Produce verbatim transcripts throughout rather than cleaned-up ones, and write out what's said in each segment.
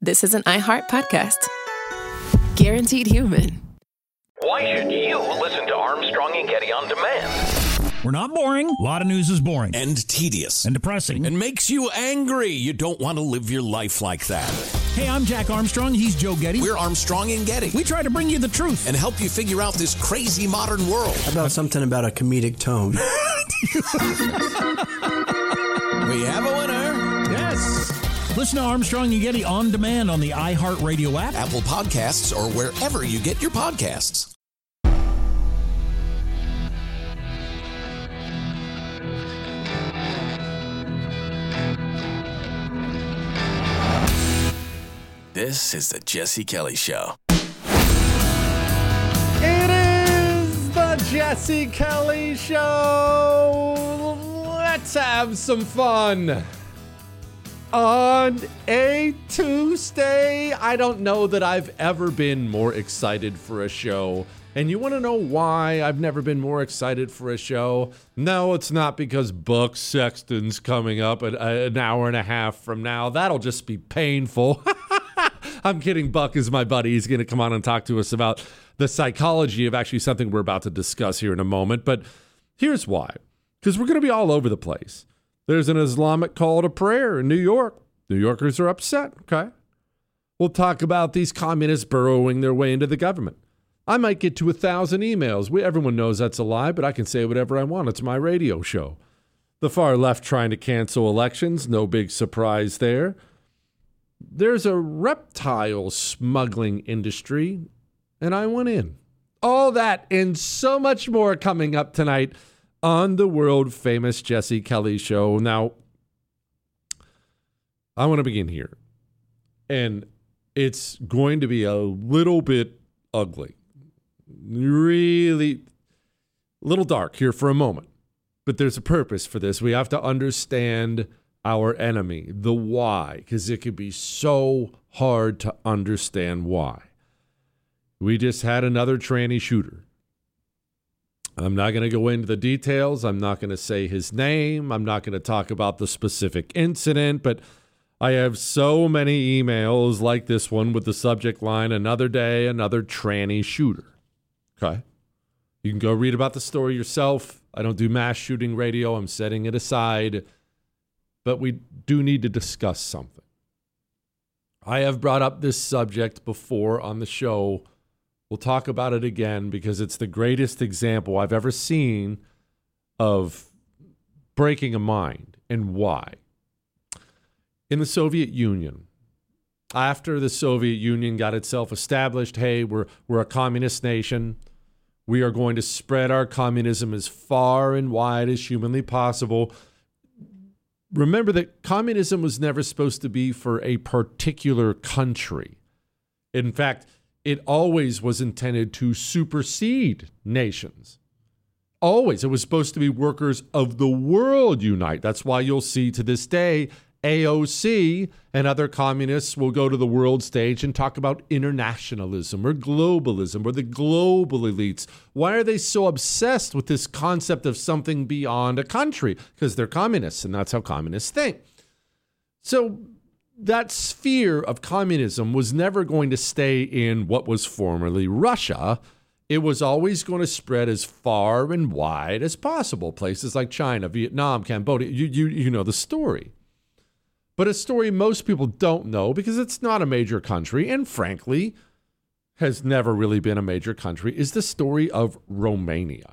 this is an iHeart podcast. Guaranteed human. Why should you listen to Armstrong and Getty on demand? We're not boring. A lot of news is boring. And tedious. And depressing. And makes you angry. You don't want to live your life like that. Hey, I'm Jack Armstrong. He's Joe Getty. We're Armstrong and Getty. We try to bring you the truth. And help you figure out this crazy modern world. How about something about a comedic tone? We have a winner. Yes. Listen to Armstrong and Getty on demand on the iHeartRadio app, Apple Podcasts, or wherever you get your podcasts. This is the Jesse Kelly Show. It is the Jesse Kelly Show. Let's have some fun. On a Tuesday, I don't know that I've ever been more excited for a show. And you want to know why I've never been more excited for a show? No, it's not because Buck Sexton's coming up at an hour and a half from now. That'll just be painful. I'm kidding. Buck is my buddy. He's going to come on and talk to us about the psychology of actually something we're about to discuss here in a moment. But here's why. Because we're going to be all over the place. There's an Islamic call to prayer in New York. New Yorkers are upset, okay? We'll talk about these communists burrowing their way into the government. I might get to a thousand emails. We, everyone knows that's a lie, but I can say whatever I want. It's my radio show. The far left trying to cancel elections. No big surprise there. There's a reptile smuggling industry, and I went in. All that and so much more coming up tonight on the world-famous Jesse Kelly Show. Now, I want to begin here. And it's going to be a little bit ugly. Really a little dark here for a moment. But there's a purpose for this. We have to understand our enemy, the why, because it can be so hard to understand why. We just had another tranny shooter. I'm not going to go into the details. I'm not going to say his name. I'm not going to talk about the specific incident, but I have so many emails like this one with the subject line, another day, another tranny shooter. Okay. You can go read about the story yourself. I don't do mass shooting radio. I'm setting it aside, but we do need to discuss something. I have brought up this subject before on the show. We'll talk about it again because it's the greatest example I've ever seen of breaking a mind and why. In the Soviet Union, after the Soviet Union got itself established, hey, we're we're a communist nation. We are going to spread our communism as far and wide as humanly possible. Remember that communism was never supposed to be for a particular country. In fact, it always was intended to supersede nations. Always. It was supposed to be workers of the world unite. That's why you'll see to this day, A O C and other communists will go to the world stage and talk about internationalism or globalism or the global elites. Why are they so obsessed with this concept of something beyond a country? Because they're communists, and that's how communists think. So that sphere of communism was never going to stay in what was formerly Russia. It was always going to spread as far and wide as possible. Places like China, Vietnam, Cambodia, you, you, you know the story. But a story most people don't know because it's not a major country and frankly has never really been a major country is the story of Romania.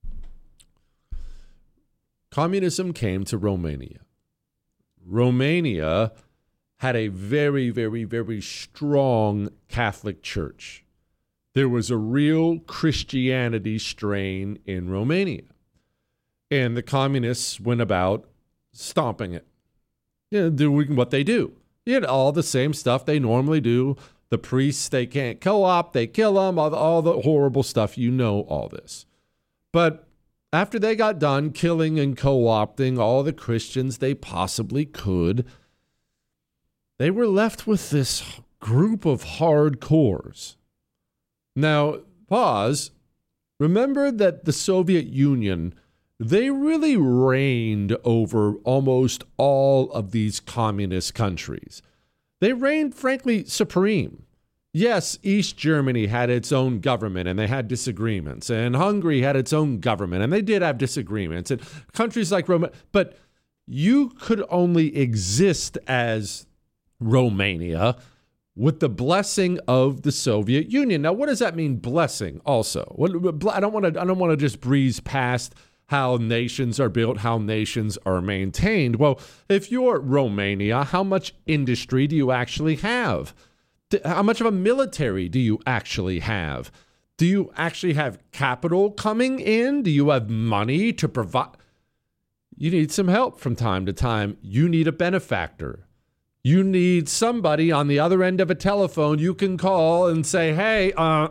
Communism came to Romania. Romania had a very, very, very strong Catholic Church. There was a real Christianity strain in Romania. And the communists went about stomping it. You know, doing what they do. You know, all the same stuff they normally do. The priests, they can't co-opt, they kill them, all the, all the horrible stuff. You know all this. But after they got done killing and co-opting all the Christians they possibly could, they were left with this group of hardcores. Now, pause. Remember that the Soviet Union, they really reigned over almost all of these communist countries. They reigned, frankly, supreme. Yes, East Germany had its own government and they had disagreements, and Hungary had its own government and they did have disagreements, and countries like Roma, but you could only exist as Romania with the blessing of the Soviet Union. Now, what does that mean, blessing also? What, I don't want to I don't want to just breeze past how nations are built, how nations are maintained. Well, if you're Romania, how much industry do you actually have? How much of a military do you actually have? Do you actually have capital coming in? Do you have money to provide? You need some help from time to time. You need a benefactor. You need somebody on the other end of a telephone you can call and say, hey, uh,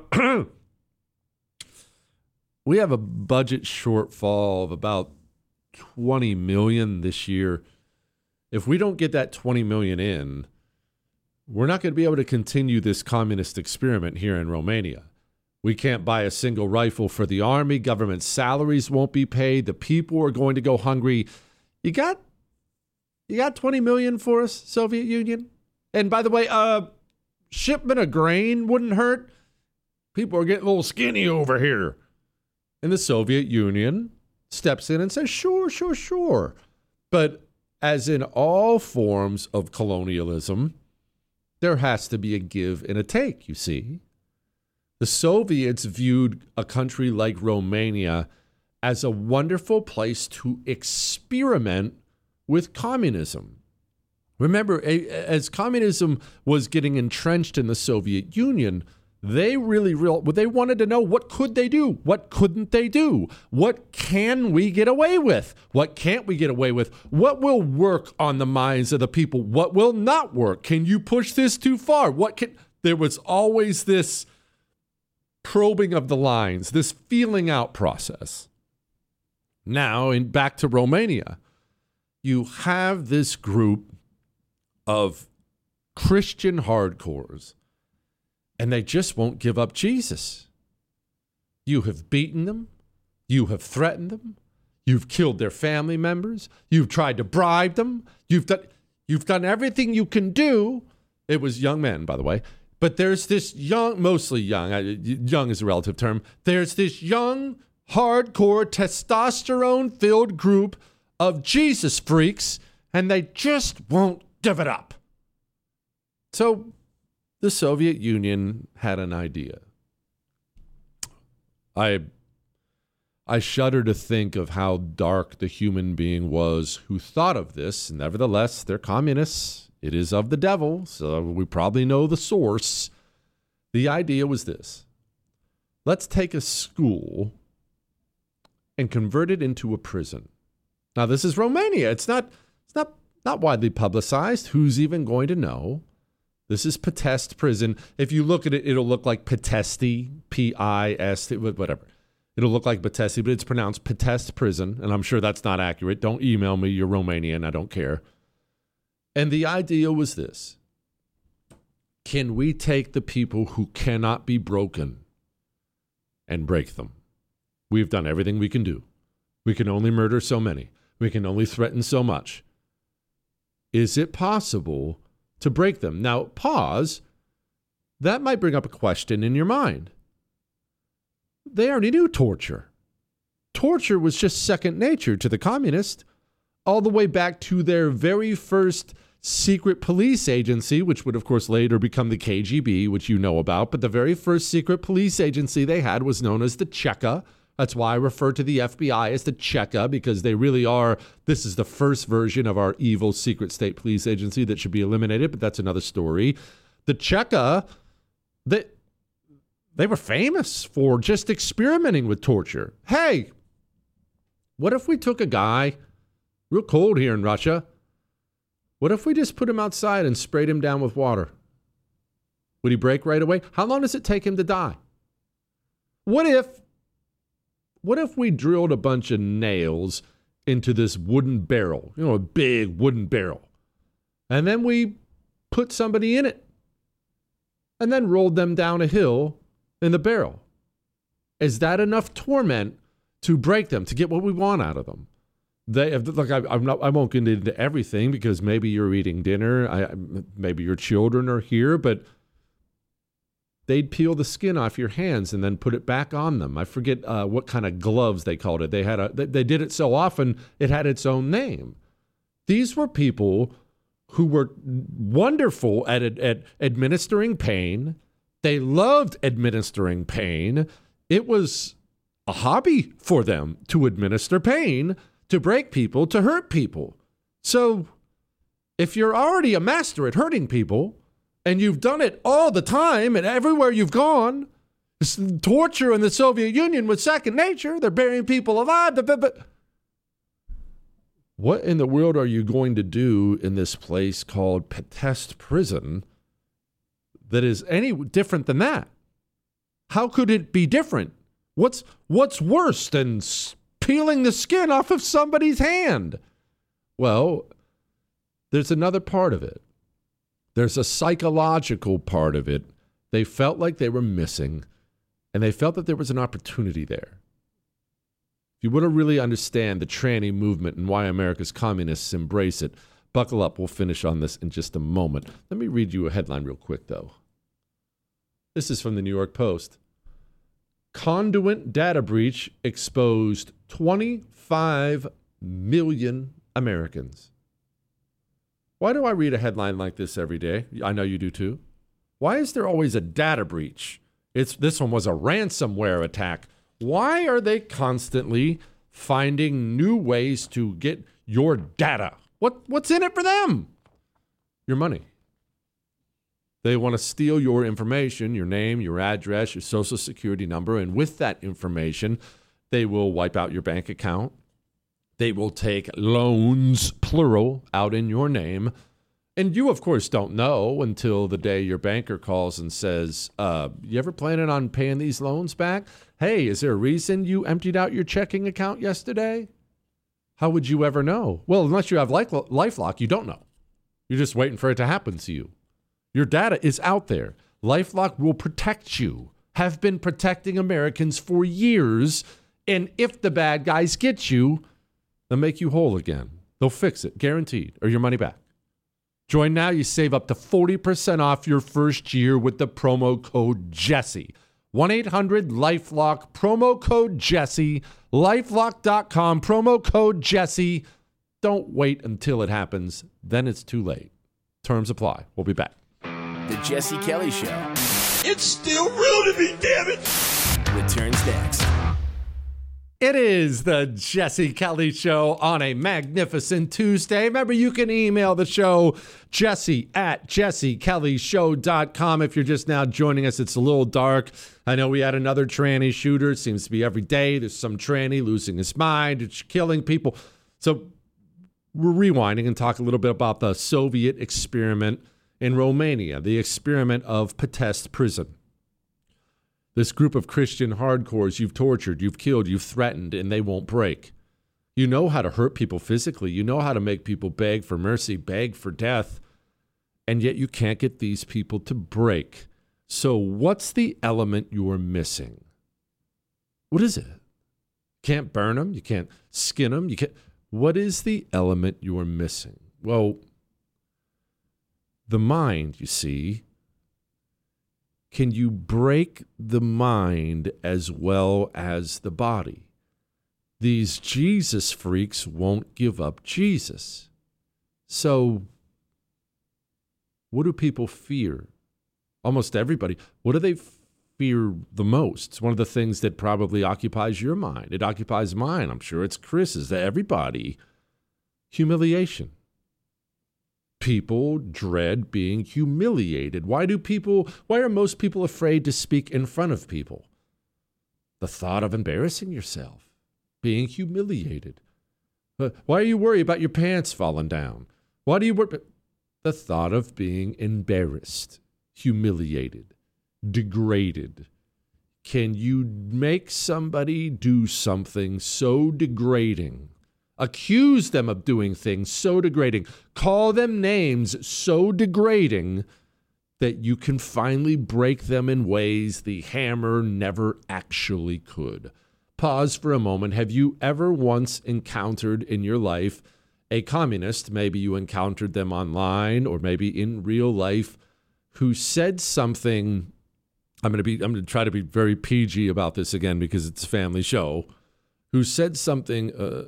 we have a budget shortfall of about twenty million this year. If we don't get that twenty million in, we're not going to be able to continue this communist experiment here in Romania. We can't buy a single rifle for the army. Government salaries won't be paid. The people are going to go hungry. You got, you got twenty million for us, Soviet Union? And by the way, uh, shipment of grain wouldn't hurt. People are getting a little skinny over here. And the Soviet Union steps in and says, sure, sure, sure. But as in all forms of colonialism, there has to be a give and a take, you see. The Soviets viewed a country like Romania as a wonderful place to experiment with communism. Remember, as communism was getting entrenched in the Soviet Union, they really real they wanted to know, what could they do? What couldn't they do? What can we get away with? What can't we get away with? What will work on the minds of the people? What will not work? Can you push this too far? What can There was always this probing of the lines, this feeling out process. Now, in back to Romania, you have this group of Christian hardcores, and they just won't give up Jesus. You have beaten them. You have threatened them. You've killed their family members. You've tried to bribe them. You've done, you've done everything you can do. It was young men, by the way. But there's this young, mostly young, young is a relative term. There's this young, hardcore, testosterone-filled group of Jesus freaks, and they just won't give it up. So the Soviet Union had an idea. I I shudder to think of how dark the human being was who thought of this. Nevertheless, they're communists. It is of the devil, so we probably know the source. The idea was this. Let's take a school and convert it into a prison. Now, this is Romania. It's not, it's not, not widely publicized. Who's even going to know? This is Pest prison. If you look at it, it'll look like Pestesti, P I S T, whatever. It'll look like Pestesti, but it's pronounced Pest prison, and I'm sure that's not accurate. Don't email me. You're Romanian. I don't care. And the idea was this. Can we take the people who cannot be broken and break them? We've done everything we can do. We can only murder so many. We can only threaten so much. Is it possible to break them? Now, pause. That might bring up a question in your mind. They already knew torture. Torture was just second nature to the communists, all the way back to their very first secret police agency, which would, of course, later become the K G B, which you know about. But the very first secret police agency they had was known as the Cheka. That's why I refer to the F B I as the Cheka, because they really are, this is the first version of our evil secret state police agency that should be eliminated, but that's another story. The Cheka, they, they were famous for just experimenting with torture. Hey, what if we took a guy, real cold here in Russia, what if we just put him outside and sprayed him down with water? Would he break right away? How long does it take him to die? What if What if we drilled a bunch of nails into this wooden barrel, you know, a big wooden barrel, and then we put somebody in it and then rolled them down a hill in the barrel? Is that enough torment to break them, to get what we want out of them? They look. I, I'm not. I won't get into everything because maybe you're eating dinner. I, maybe your children are here, but they'd peel the skin off your hands and then put it back on them. I forget uh, what kind of gloves they called it. They had a. They, they did it so often it had its own name. These were people who were wonderful at at administering pain. They loved administering pain. It was a hobby for them to administer pain, to break people, to hurt people. So if you're already a master at hurting people and you've done it all the time and everywhere you've gone, torture in the Soviet Union was second nature. They're burying people alive. But what in the world are you going to do in this place called Pest Prison that is any different than that? How could it be different? What's what's worse than peeling the skin off of somebody's hand? Well, there's another part of it. There's a psychological part of it. They felt like they were missing, and they felt that there was an opportunity there. If you want to really understand the tranny movement and why America's communists embrace it, buckle up. We'll finish on this in just a moment. Let me read you a headline real quick, though. This is from the New York Post. Conduit data breach exposed twenty-five million Americans. Why do I read a headline like this every day? I know you do too. Why is there always a data breach? It's this one was a ransomware attack. Why are they constantly finding new ways to get your data? What what's in it for them? Your money. They want to steal your information, your name, your address, your social security number, and with that information, they will wipe out your bank account. They will take loans, plural, out in your name. And you, of course, don't know until the day your banker calls and says, uh, you ever planning on paying these loans back? Hey, is there a reason you emptied out your checking account yesterday? How would you ever know? Well, unless you have LifeLock, you don't know. You're just waiting for it to happen to you. Your data is out there. LifeLock will protect you, have been protecting Americans for years. And if the bad guys get you, they'll make you whole again. They'll fix it, guaranteed, or your money back. Join now. You save up to forty percent off your first year with the promo code Jesse. one eight hundred LifeLock, promo code Jesse. LifeLock dot com, promo code Jesse. Don't wait until it happens. Then it's too late. Terms apply. We'll be back. The Jesse Kelly Show. It's still real to me, damn it! Returns next. It is the Jesse Kelly Show on a magnificent Tuesday. Remember, you can email the show, Jesse at jesse kelly show dot com. If you're just now joining us, it's a little dark. I know we had another tranny shooter. It seems to be every day. There's some tranny losing his mind. It's killing people. So we're rewinding and talk a little bit about the Soviet experiment in Romania, the experiment of Pest Prison. This group of Christian hardcores you've tortured, you've killed, you've threatened, and they won't break. You know how to hurt people physically. You know how to make people beg for mercy, beg for death, and yet you can't get these people to break. So what's the element you're missing? What is it? Can't burn them. You can't skin them. You can't. What is the element you're missing? Well, the mind, you see. Can you break the mind as well as the body? These Jesus freaks won't give up Jesus. So, what do people fear? Almost everybody. What do they fear the most? It's one of the things that probably occupies your mind. It occupies mine. I'm sure it's Chris's, everybody. Humiliation. People dread being humiliated. Why do people, why are most people afraid to speak in front of people? The thought of embarrassing yourself, being humiliated. Why are you worried about your pants falling down? Why do you worry? The thought of being embarrassed, humiliated, degraded. Can you make somebody do something so degrading? Accuse them of doing things so degrading. Call them names so degrading that you can finally break them in ways the hammer never actually could. pause for a moment. Have you ever once encountered in your life a communist, maybe you encountered them online or maybe in real life, who said something? I'm going to be I'm going to try to be very P G about this again because it's a family show. Who said something uh,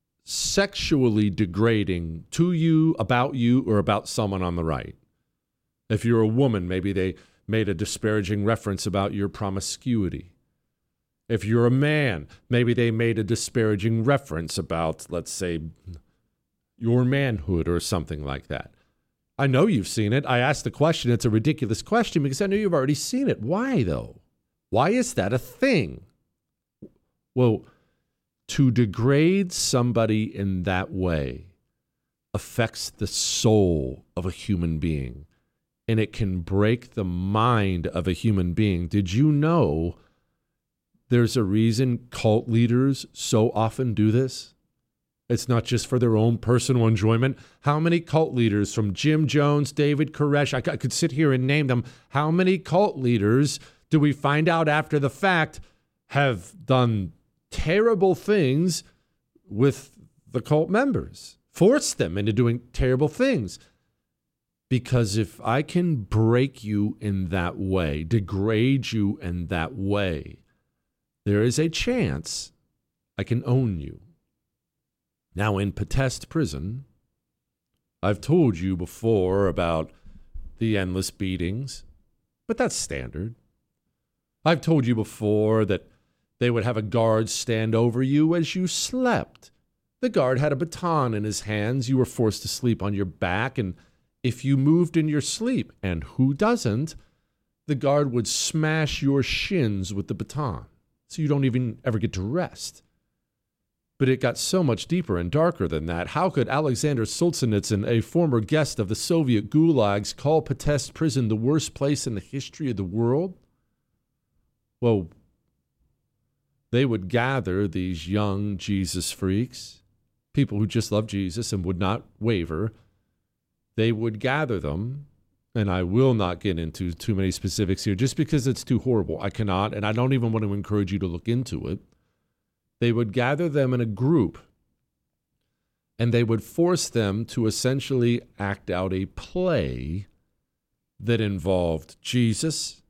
sexually degrading to you, about you, or about someone on the right? If you're a woman, maybe they made a disparaging reference about your promiscuity. If you're a man, maybe they made a disparaging reference about, let's say, your manhood or something like that. I know you've seen it. I asked the question. It's a ridiculous question because I know you've already seen it. Why, though? Why is that a thing? Well, to degrade somebody in that way affects the soul of a human being, and it can break the mind of a human being. Did you know there's a reason cult leaders so often do this? It's not just for their own personal enjoyment. How many cult leaders, from Jim Jones, David Koresh, I could sit here and name them. How many cult leaders do we find out after the fact have done terrible things with the cult members, forced them into doing terrible things? Because if I can break you in that way, degrade you in that way, there is a chance I can own you. Now, in Petest prison, I've told you before about the endless beatings, but that's standard. I've told you before that they would have a guard stand over you as you slept. The guard had a baton in his hands. You were forced to sleep on your back, and if you moved in your sleep, and who doesn't, the guard would smash your shins with the baton, so you don't even ever get to rest. But it got so much deeper and darker than that. How could Alexander Solzhenitsyn, a former guest of the Soviet gulags, call Petest prison the worst place in the history of the world? Well, they would gather these young Jesus freaks, people who just love Jesus and would not waver. They would gather them, and I will not get into too many specifics here just because it's too horrible. I cannot, and I don't even want to encourage you to look into it. They would gather them in a group, and they would force them to essentially act out a play that involved Jesus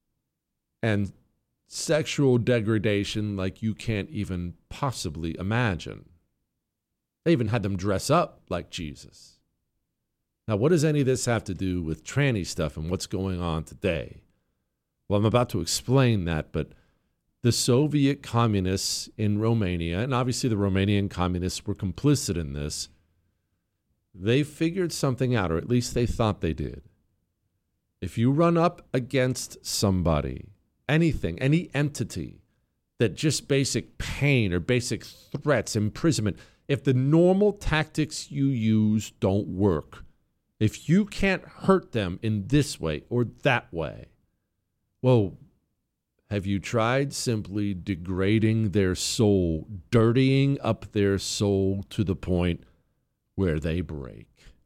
and sexual degradation like you can't even possibly imagine. They even had them dress up like Jesus. Now, what does any of this have to do with tranny stuff and what's going on today? Well, I'm about to explain that, but the Soviet communists in Romania, and obviously the Romanian communists were complicit in this, they figured something out, or at least they thought they did. If you run up against somebody, anything, any entity, that just basic pain or basic threats, imprisonment, if the normal tactics you use don't work, if you can't hurt them in this way or that way, well, have you tried simply degrading their soul, dirtying up their soul to the point where they break?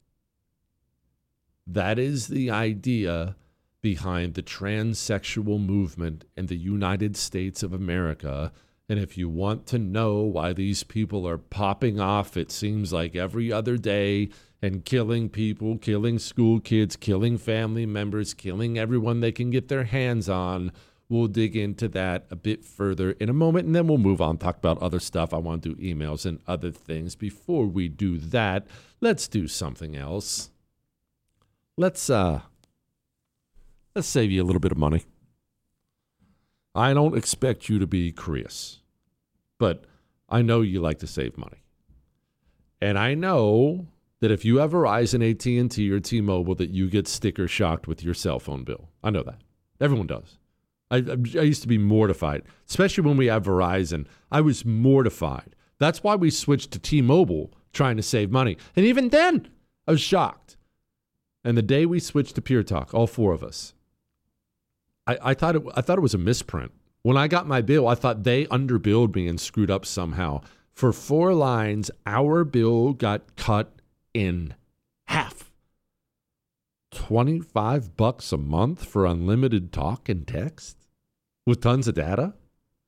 That is the idea behind the transsexual movement in the United States of America. And if you want to know why these people are popping off, it seems like every other day, and killing people, killing school kids, killing family members, killing everyone they can get their hands on, we'll dig into that a bit further in a moment, and then we'll move on, talk about other stuff. I want to do emails and other things. Before we do that, let's do something else. Let's uh, let's save you a little bit of money. I don't expect you to be Chris, but I know you like to save money. And I know that if you have Verizon, A T and T, or T-Mobile, that you get sticker shocked with your cell phone bill. I know that. Everyone does. I, I used to be mortified, especially when we have Verizon. I was mortified. That's why we switched to T-Mobile, trying to save money. And even then, I was shocked. And the day we switched to Pure Talk, all four of us, I, I thought it, I thought it was a misprint. When I got my bill, I thought they underbilled me and screwed up somehow. For four lines, our bill got cut in half. twenty-five bucks a month for unlimited talk and text with tons of data?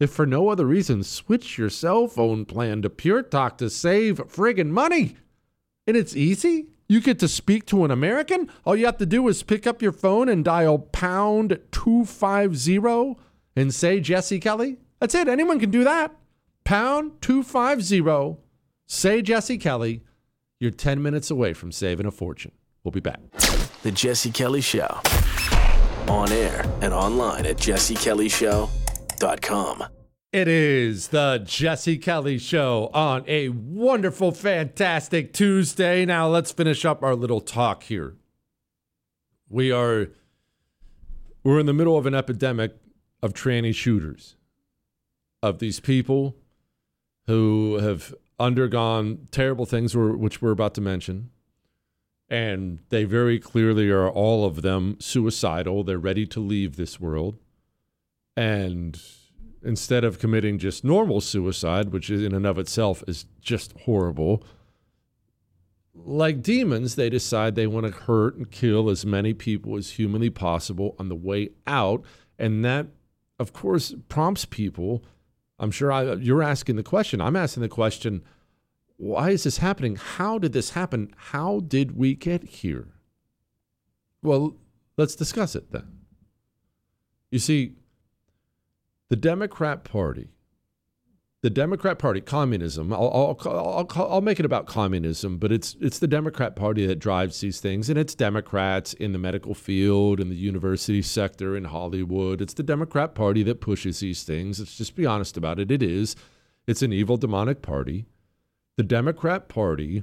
If for no other reason, switch your cell phone plan to Pure Talk to save friggin' money. And it's easy. You get to speak to an American. All you have to do is pick up your phone and dial pound two five zero and say Jesse Kelly. That's it. Anyone can do that. Pound two five zero, say Jesse Kelly. You're ten minutes away from saving a fortune. We'll be back. The Jesse Kelly Show. On air and online at jesse kelly show dot com. It is the Jesse Kelly Show on a wonderful, fantastic Tuesday. Now let's finish up our little talk here. We are, we're in the middle of an epidemic of tranny shooters, of these people who have undergone terrible things, which we're about to mention. And they very clearly are, all of them, suicidal. They're ready to leave this world. And instead of committing just normal suicide, which in and of itself is just horrible, like demons, they decide they want to hurt and kill as many people as humanly possible on the way out. And that, of course, prompts people. I'm sure I, you're asking the question. I'm asking the question, why is this happening? How did this happen? How did we get here? Well, let's discuss it then. You see, the Democrat Party, the Democrat Party, communism, I'll, I'll, I'll, I'll make it about communism, but it's it's the Democrat Party that drives these things, and it's Democrats in the medical field, in the university sector, in Hollywood. It's the Democrat Party that pushes these things. Let's just be honest about it. It is. It's an evil, demonic party. The Democrat Party,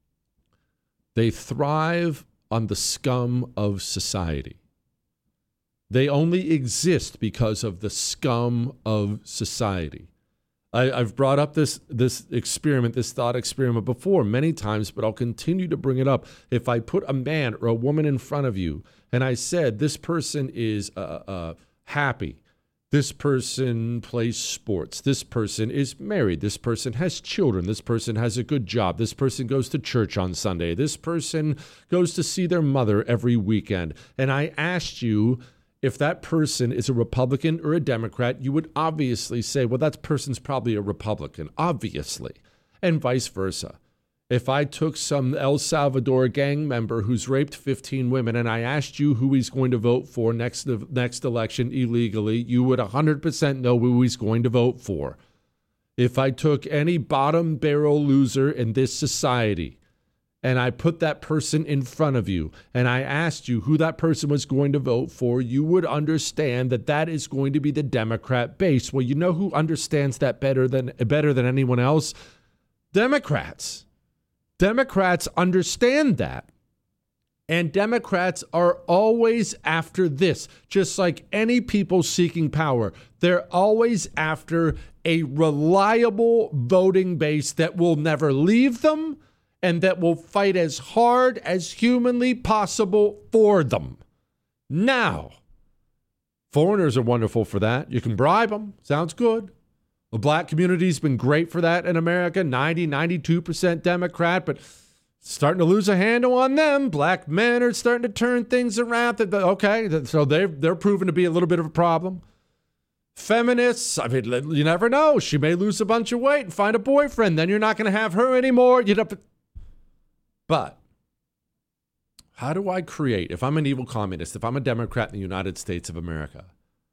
they thrive on the scum of society. They only exist because of the scum of society. I, I've brought up this, this experiment, this thought experiment before many times, but I'll continue to bring it up. If I put a man or a woman in front of you and I said, this person is uh, uh, happy, this person plays sports, this person is married, this person has children, this person has a good job, this person goes to church on Sunday, this person goes to see their mother every weekend, and I asked you, if that person is a Republican or a Democrat, you would obviously say, well, that person's probably a Republican, obviously, and vice versa. If I took some El Salvador gang member who's raped fifteen women and I asked you who he's going to vote for next next election illegally, you would one hundred percent know who he's going to vote for. If I took any bottom barrel loser in this society and I put that person in front of you, and I asked you who that person was going to vote for, you would understand that that is going to be the Democrat base. Well, you know who understands that better than better than anyone else? Democrats. Democrats understand that. And Democrats are always after this, just like any people seeking power. They're always after a reliable voting base that will never leave them, and that will fight as hard as humanly possible for them. Now, foreigners are wonderful for that. You can bribe them. Sounds good. The black community's been great for that in America. ninety, ninety-two percent Democrat, but starting to lose a handle on them. Black men are starting to turn things around. Okay, so they're, they're proving to be a little bit of a problem. Feminists, I mean, you never know. She may lose a bunch of weight and find a boyfriend. Then you're not going to have her anymore. You know. But how do I create, if I'm an evil communist, if I'm a Democrat in the United States of America,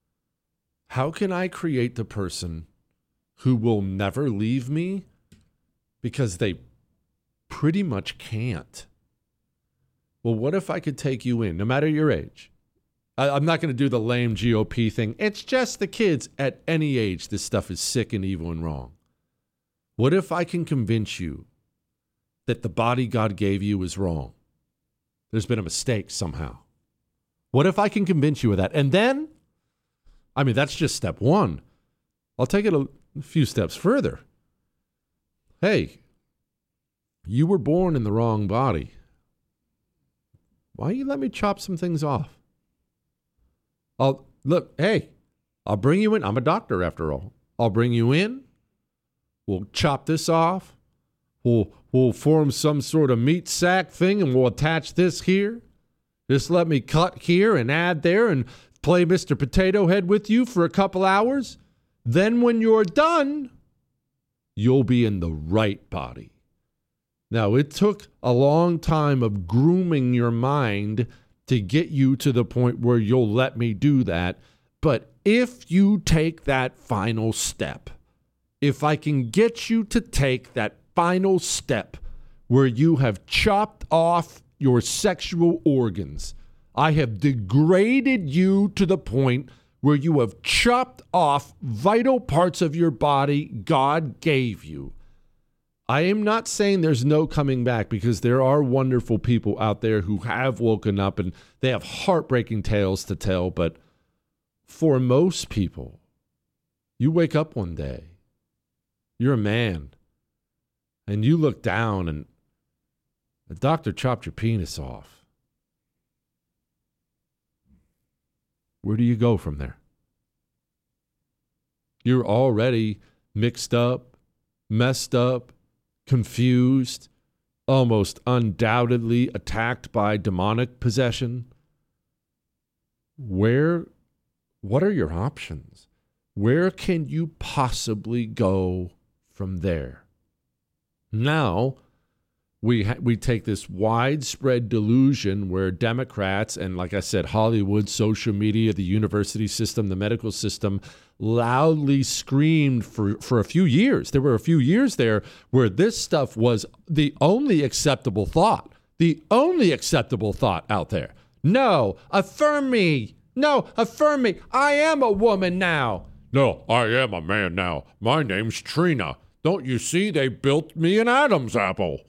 how can I create the person who will never leave me? Because they pretty much can't. Well, what if I could take you in, no matter your age? I, I'm not going to do the lame G O P thing. It's just the kids. At any age, this stuff is sick and evil and wrong. What if I can convince you that the body God gave you is wrong? There's been a mistake somehow. What if I can convince you of that? And then, I mean, that's just step one. I'll take it a few steps further. Hey, you were born in the wrong body. Why don't you let me chop some things off? I'll, look, hey, I'll bring you in. I'm a doctor after all. I'll bring you in. We'll chop this off. We'll, we'll form some sort of meat sack thing and we'll attach this here. Just let me cut here and add there and play Mister Potato Head with you for a couple hours. Then when you're done, you'll be in the right body. Now, it took a long time of grooming your mind to get you to the point where you'll let me do that. But if you take that final step, if I can get you to take that final step where you have chopped off your sexual organs, I have degraded you to the point where you have chopped off vital parts of your body God gave you. I am not saying there's no coming back, because there are wonderful people out there who have woken up and they have heartbreaking tales to tell. But for most people, you wake up one day, you're a man, and you look down and the doctor chopped your penis off. Where do you go from there? You're already mixed up, messed up, confused, almost undoubtedly attacked by demonic possession. Where, what are your options? Where can you possibly go from there? Now, we ha- we take this widespread delusion where Democrats and, like I said, Hollywood, social media, the university system, the medical system loudly screamed for, for a few years. There were a few years there where this stuff was the only acceptable thought, the only acceptable thought out there. No, affirm me. No, affirm me. I am a woman now. No, I am a man now. My name's Trina. Don't you see they built me an Adam's apple?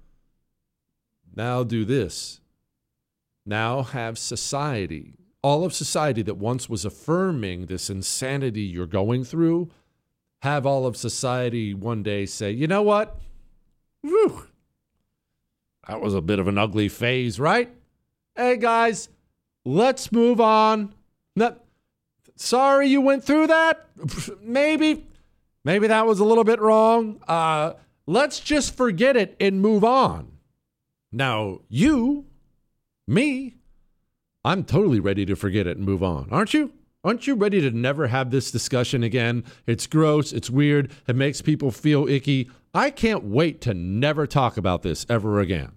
Now do this. Now have society, all of society that once was affirming this insanity you're going through, have all of society one day say, you know what? Whew. That was a bit of an ugly phase, right? Hey, guys, let's move on. No, sorry you went through that. Maybe, maybe that was a little bit wrong. Uh, let's just forget it and move on. Now, you, me, I'm totally ready to forget it and move on. Aren't you? Aren't you ready to never have this discussion again? It's gross. It's weird. It makes people feel icky. I can't wait to never talk about this ever again.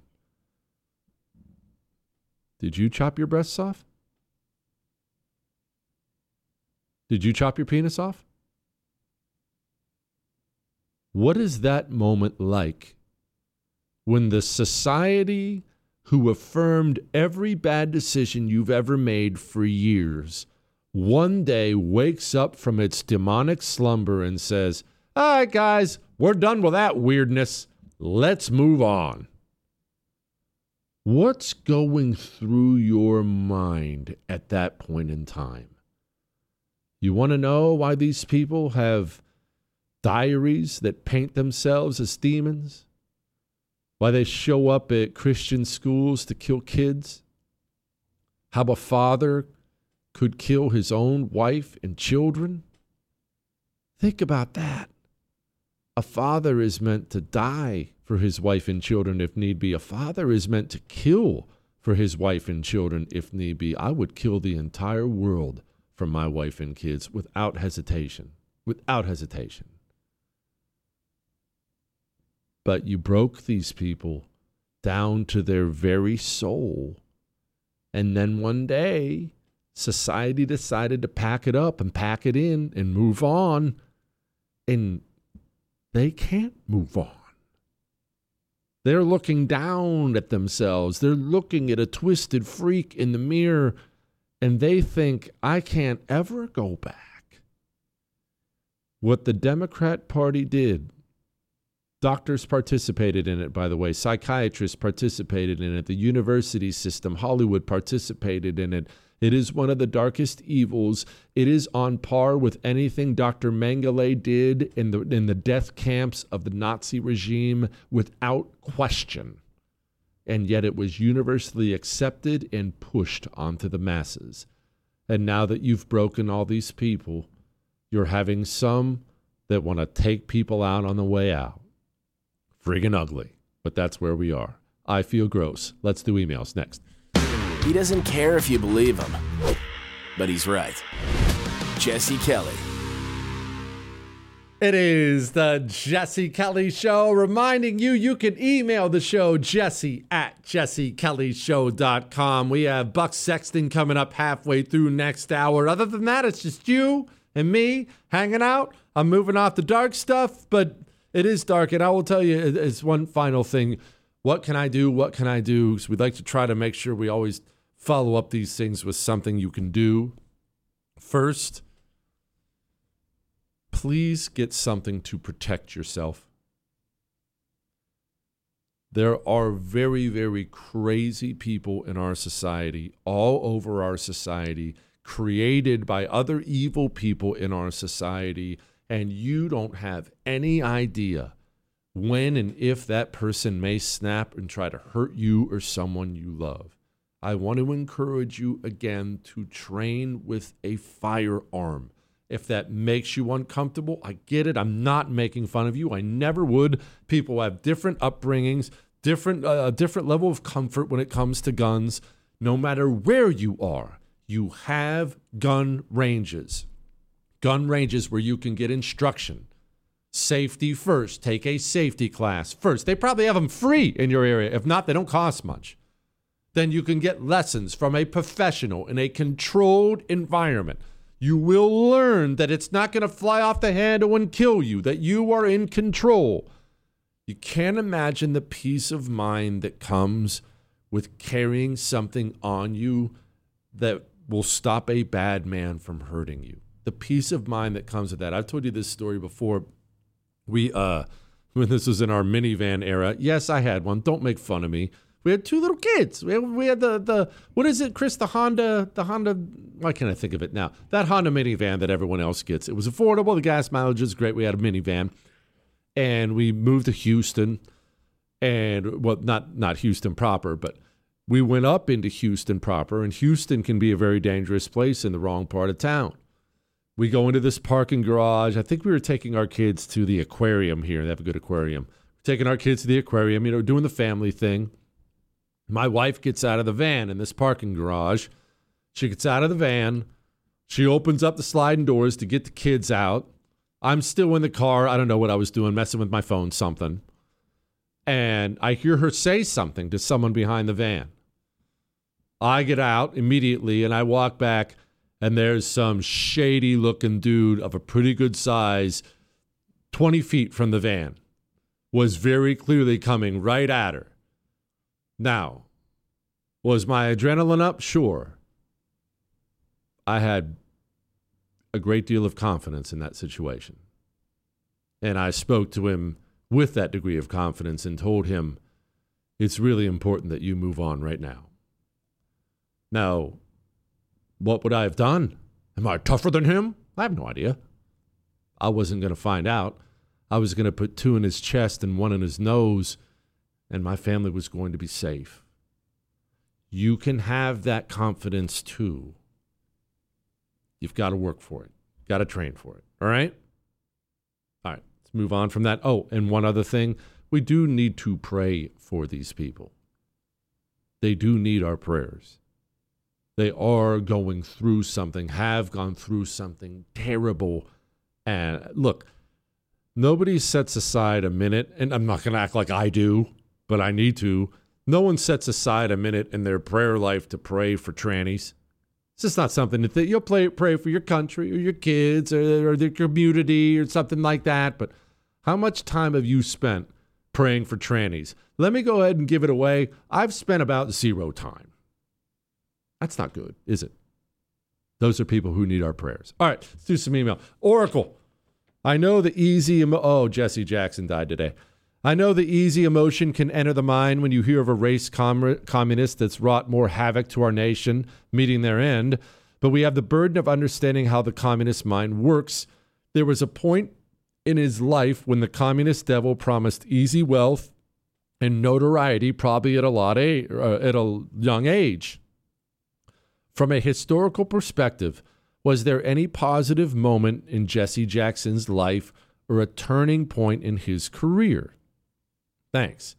Did you chop your breasts off? Did you chop your penis off? What is that moment like when the society who affirmed every bad decision you've ever made for years one day wakes up from its demonic slumber and says, all right, guys, we're done with that weirdness. Let's move on. What's going through your mind at that point in time? You want to know why these people have diaries that paint themselves as demons? Why they show up at Christian schools to kill kids? How a father could kill his own wife and children? Think about that. A father is meant to die for his wife and children if need be. A father is meant to kill for his wife and children if need be. I would kill the entire world for my wife and kids without hesitation. Without hesitation. But you broke these people down to their very soul. And then one day, society decided to pack it up and pack it in and move on. And they can't move on. They're looking down at themselves. They're looking at a twisted freak in the mirror, and they think, I can't ever go back. What the Democrat Party did, doctors participated in it, by the way. Psychiatrists participated in it. The university system, Hollywood participated in it. It is one of the darkest evils. It is on par with anything Doctor Mengele did in the in the death camps of the Nazi regime, without question. And yet it was universally accepted and pushed onto the masses. And now that you've broken all these people, you're having some that want to take people out on the way out. Friggin' ugly, but that's where we are. I feel gross. Let's do emails next. He doesn't care if you believe him, but he's right. Jesse Kelly. It is the Jesse Kelly Show, reminding you you can email the show, jesse at jesse kelly show dot com. We have Buck Sexton coming up halfway through next hour. Other than that, it's just you and me hanging out. I'm moving off the dark stuff, but it is dark. And I will tell you, it's one final thing. What can I do? What can I do? So we'd like to try to make sure we always follow up these things with something you can do. First, please get something to protect yourself. There are very, very crazy people in our society, all over our society, created by other evil people in our society, and you don't have any idea when and if that person may snap and try to hurt you or someone you love. I want to encourage you again to train with a firearm. If that makes you uncomfortable, I get it. I'm not making fun of you. I never would. People have different upbringings, different uh, different level of comfort when it comes to guns. No matter where you are, you have gun ranges. Gun ranges where you can get instruction. Safety first. Take a safety class first. They probably have them free in your area. If not, they don't cost much. Then you can get lessons from a professional in a controlled environment. You will learn that it's not going to fly off the handle and kill you, that you are in control. You can't imagine the peace of mind that comes with carrying something on you that will stop a bad man from hurting you. The peace of mind that comes with that. I've told you this story before. We, uh, when this was in our minivan era, yes, I had one. Don't make fun of me. We had two little kids. We had, we had the, the, what is it, Chris? The Honda, the Honda, why can't I think of it now? That Honda minivan that everyone else gets. It was affordable. The gas mileage is great. We had a minivan. And we moved to Houston. And, well, not, not Houston proper, but we went up into Houston proper. And Houston can be a very dangerous place in the wrong part of town. We go into this parking garage. I think we were taking our kids to the aquarium here. They have a good aquarium. We're taking our kids to the aquarium, you know, doing the family thing. My wife gets out of the van in this parking garage. She gets out of the van. She opens up the sliding doors to get the kids out. I'm still in the car. I don't know what I was doing, messing with my phone, something. And I hear her say something to someone behind the van. I get out immediately, and I walk back, and there's some shady-looking dude of a pretty good size, twenty feet from the van, was very clearly coming right at her. Now, was my adrenaline up? Sure. I had a great deal of confidence in that situation. And I spoke to him with that degree of confidence and told him, it's really important that you move on right now. Now, what would I have done? Am I tougher than him? I have no idea. I wasn't going to find out. I was going to put two in his chest and one in his nose, and my family was going to be safe. You can have that confidence too. You've got to work for it. Got to train for it. All right? All right, let's move on from that. Oh, and one other thing. We do need to pray for these people. They do need our prayers. They are going through something, have gone through something terrible. And look, nobody sets aside a minute, and I'm not going to act like I do, but I need to. No one sets aside a minute in their prayer life to pray for trannies. It's just not something that you'll pray, pray for your country or your kids or, or the community or something like that. But how much time have you spent praying for trannies? Let me go ahead and give it away. I've spent about zero time. That's not good, is it? Those are people who need our prayers. All right, let's do some email. Oracle, I know the easy, emo- oh, Jesse Jackson died today. I know the easy emotion can enter the mind when you hear of a race com- communist that's wrought more havoc to our nation, meeting their end. But we have the burden of understanding how the communist mind works. There was a point in his life when the communist devil promised easy wealth and notoriety, probably at a lot a- uh, at a young age. From a historical perspective, was there any positive moment in Jesse Jackson's life or a turning point in his career? Thanks.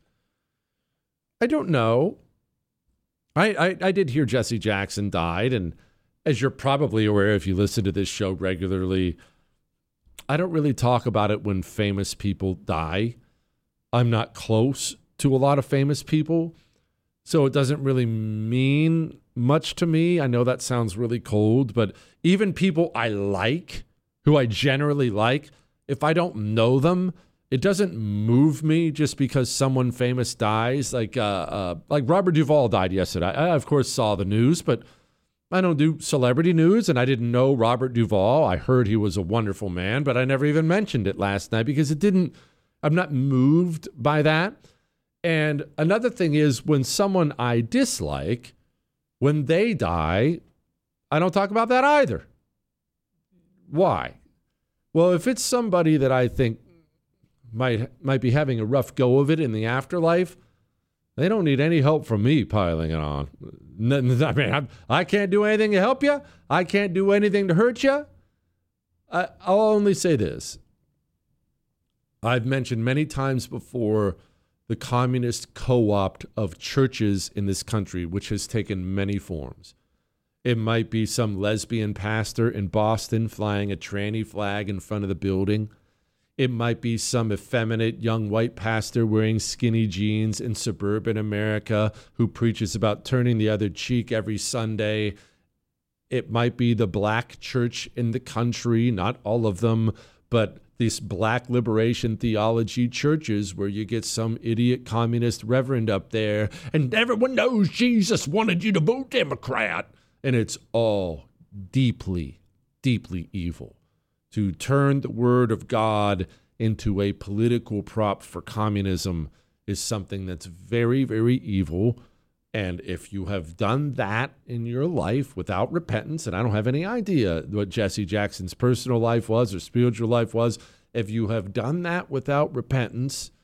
I don't know. I, I I did hear Jesse Jackson died, and as you're probably aware if you listen to this show regularly, I don't really talk about it when famous people die. I'm not close to a lot of famous people, so it doesn't really mean much to me. I know that sounds really cold, but even people I like, who I generally like, if I don't know them, it doesn't move me just because someone famous dies. Like uh, uh, like Robert Duvall died yesterday. I, of course, saw the news, but I don't do celebrity news, and I didn't know Robert Duvall. I heard he was a wonderful man, but I never even mentioned it last night because it didn't, I'm not moved by that. And another thing is when someone I dislike, when they die, I don't talk about that either. Why? Well, if it's somebody that I think might might be having a rough go of it in the afterlife, they don't need any help from me piling it on. I mean, I'm, I can't do anything to help you. I can't do anything to hurt you. I, I'll only say this. I've mentioned many times before the communist co-opt of churches in this country, which has taken many forms. It might be some lesbian pastor in Boston flying a tranny flag in front of the building. It might be some effeminate young white pastor wearing skinny jeans in suburban America who preaches about turning the other cheek every Sunday. It might be the black church in the country, not all of them, but these black liberation theology churches where you get some idiot communist reverend up there and everyone knows Jesus wanted you to vote Democrat. And it's all deeply, deeply evil. To turn the word of God into a political prop for communism is something that's very, very evil. And if you have done that in your life without repentance, and I don't have any idea what Jesse Jackson's personal life was or spiritual life was, if you have done that without repentance,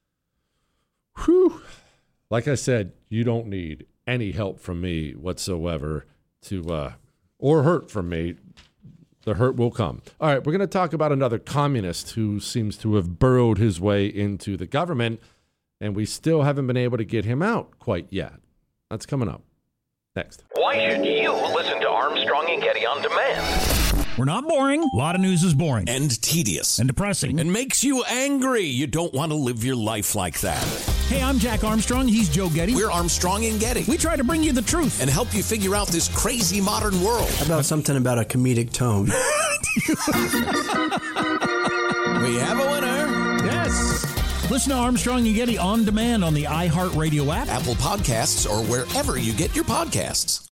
whew, like I said, you don't need any help from me whatsoever to, uh, or hurt from me. The hurt will come. All right, we're going to talk about another communist who seems to have burrowed his way into the government, and we still haven't been able to get him out quite yet. That's coming up next. Why should you listen to Armstrong and Getty on demand? We're not boring. A lot of news is boring. And tedious. And depressing. And makes you angry. You don't want to live your life like that. Hey, I'm Jack Armstrong. He's Joe Getty. We're Armstrong and Getty. We try to bring you the truth. And help you figure out this crazy modern world. How about something about a comedic tone? We have a winner. Yes. Listen to Armstrong and Getty on demand on the iHeartRadio app, Apple Podcasts, or wherever you get your podcasts.